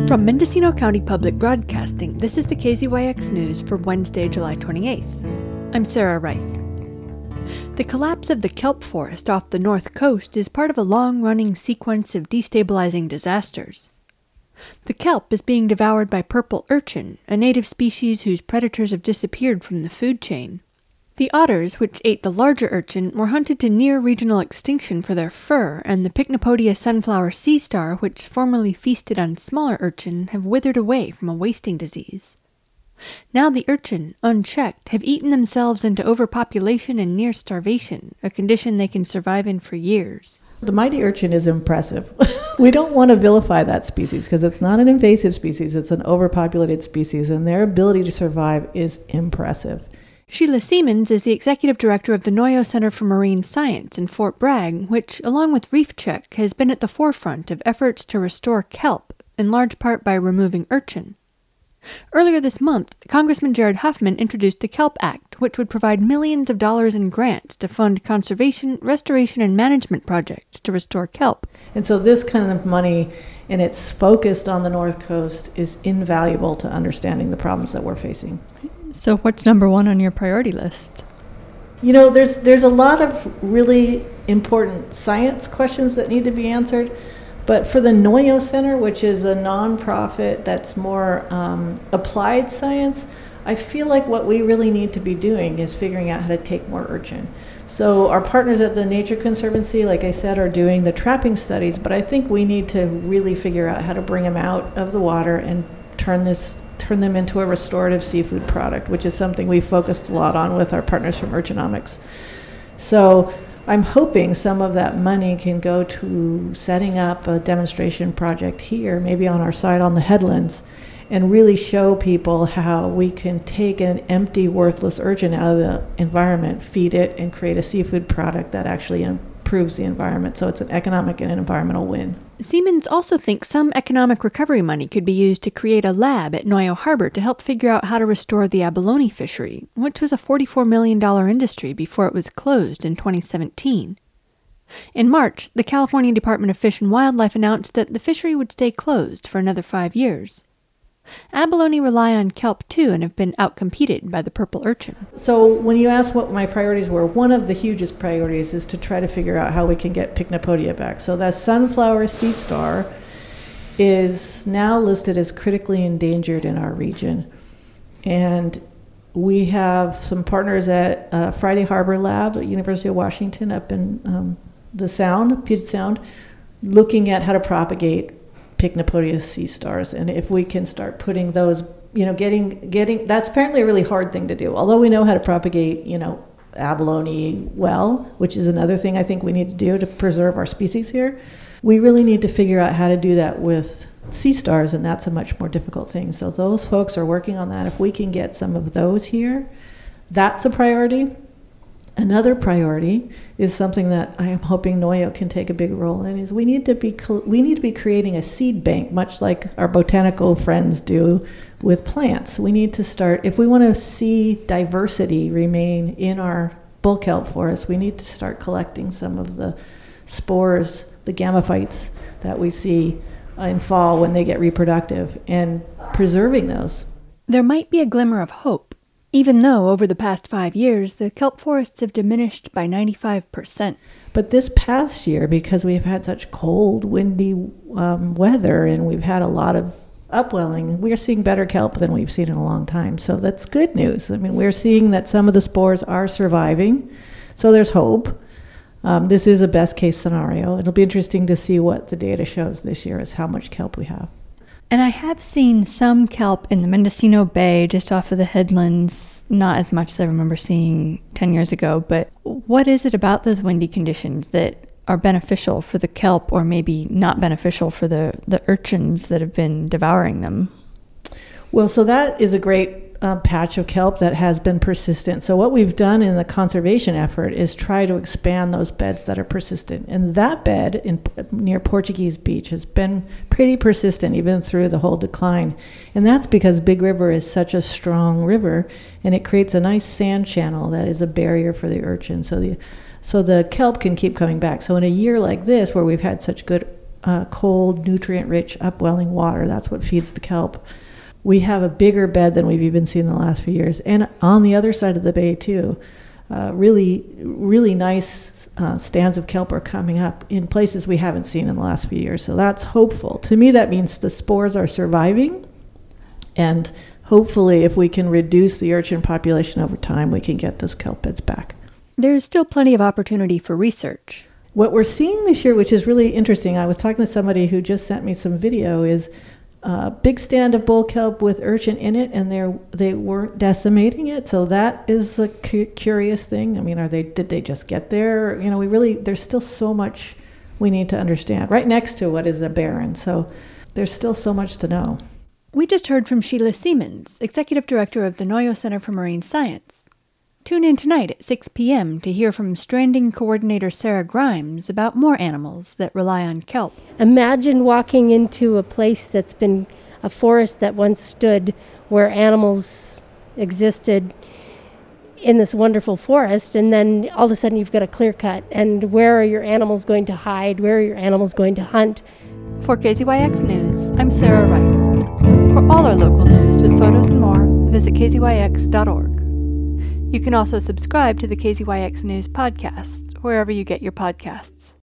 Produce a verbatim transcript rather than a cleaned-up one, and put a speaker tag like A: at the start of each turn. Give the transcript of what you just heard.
A: From Mendocino County Public Broadcasting, this is the K Z Y X News for Wednesday, July twenty-eighth. I'm Sarah Reith. The collapse of the kelp forest off the north coast is part of a long-running sequence of destabilizing disasters. The kelp is being devoured by purple urchin, a native species whose predators have disappeared from the food chain. The otters, which ate the larger urchin, were hunted to near regional extinction for their fur, and the Pycnopodia sunflower sea star, which formerly feasted on smaller urchin, have withered away from a wasting disease. Now the urchin, unchecked, have eaten themselves into overpopulation and near starvation, a condition they can survive in for years.
B: The mighty urchin is impressive. We don't want to vilify that species because it's not an invasive species, it's an overpopulated species, and their ability to survive is impressive.
A: Sheila Siemens is the executive director of the Noyo Center for Marine Science in Fort Bragg, which, along with Reef Check, has been at the forefront of efforts to restore kelp, in large part by removing urchin. Earlier this month, Congressman Jared Huffman introduced the Kelp Act, which would provide millions of dollars in grants to fund conservation, restoration, and management projects to restore kelp.
B: And so this kind of money, and it's focused on the North Coast, is invaluable to understanding the problems that we're facing.
C: So what's number one on your priority list?
B: You know, there's there's a lot of really important science questions that need to be answered. But for the Noyo Center, which is a nonprofit that's more um, applied science, I feel like what we really need to be doing is figuring out how to take more urchin. So our partners at the Nature Conservancy, like I said, are doing the trapping studies, but I think we need to really figure out how to bring them out of the water and turn this turn them into a restorative seafood product, which is something we focused a lot on with our partners from Urchinomics. So I'm hoping some of that money can go to setting up a demonstration project here, maybe on our side on the headlands, and really show people how we can take an empty, worthless urchin out of the environment, feed it, and create a seafood product that actually improves the environment. So it's an economic and an environmental win.
A: Siemens also thinks some economic recovery money could be used to create a lab at Noyo Harbor to help figure out how to restore the abalone fishery, which was a forty-four million dollars industry before it was closed in twenty seventeen. In March, the California Department of Fish and Wildlife announced that the fishery would stay closed for another five years. Abalone rely on kelp too and have been outcompeted by the purple urchin.
B: So when you ask what my priorities were, one of the hugest priorities is to try to figure out how we can get Pycnopodia back. So that sunflower sea star is now listed as critically endangered in our region. And we have some partners at uh, Friday Harbor Lab at University of Washington up in um, the Sound, Puget Sound, looking at how to propagate Pycnopodia sea stars, and if we can start putting those, you know, getting, getting, that's apparently a really hard thing to do. Although we know how to propagate, you know, abalone well, which is another thing I think we need to do to preserve our species here, we really need to figure out how to do that with sea stars, and that's a much more difficult thing. So those folks are working on that. If we can get some of those here, that's a priority. Another priority is something that I am hoping Noyo can take a big role in, is we need to be we need to be creating a seed bank, much like our botanical friends do with plants. We need to start, if we want to see diversity remain in our bull kelp forest, we need to start collecting some of the spores, the gametophytes that we see in fall when they get reproductive, and preserving those.
A: There might be a glimmer of hope, even though over the past five years, the kelp forests have diminished by ninety-five percent.
B: But this past year, because we've had such cold, windy um, weather, and we've had a lot of upwelling, we're seeing better kelp than we've seen in a long time. So that's good news. I mean, we're seeing that some of the spores are surviving, so there's hope. Um, this is a best-case scenario. It'll be interesting to see what the data shows this year as how much kelp we have.
C: And I have seen some kelp in the Mendocino Bay just off of the headlands, not as much as I remember seeing ten years ago, but what is it about those windy conditions that are beneficial for the kelp or maybe not beneficial for the, the urchins that have been devouring them?
B: Well, so that is a great uh, patch of kelp that has been persistent. So what we've done in the conservation effort is try to expand those beds that are persistent. And that bed in near Portuguese Beach has been pretty persistent even through the whole decline. And that's because Big River is such a strong river, and it creates a nice sand channel that is a barrier for the urchin. So the so the kelp can keep coming back. So in a year like this, where we've had such good uh, cold, nutrient-rich, upwelling water. That's what feeds the kelp. We have a bigger bed than we've even seen in the last few years. And on the other side of the bay, too, uh, really, really nice uh, stands of kelp are coming up in places we haven't seen in the last few years. So that's hopeful. To me, that means the spores are surviving. And hopefully, if we can reduce the urchin population over time, we can get those kelp beds back.
A: There is still plenty of opportunity for research.
B: What we're seeing this year, which is really interesting, I was talking to somebody who just sent me some video, is a big stand of bull kelp with urchin in it, and they they weren't decimating it. So that is a cu- curious thing. I mean, are they did they just get there? You know, we really there's still so much we need to understand. Right next to what is a barren, so there's still so much to know.
A: We just heard from Sheila Siemens, Executive Director of the Noyo Center for Marine Science. Tune in tonight at six p.m. to hear from Stranding Coordinator Sarah Grimes about more animals that rely on kelp.
D: Imagine walking into a place that's been a forest that once stood where animals existed in this wonderful forest, and then all of a sudden you've got a clear cut. And where are your animals going to hide? Where are your animals going to hunt?
A: For K Z Y X News, I'm Sarah Wright. For all our local news with photos and more, visit k z y x dot org. You can also subscribe to the K Z Y X News podcast, wherever you get your podcasts.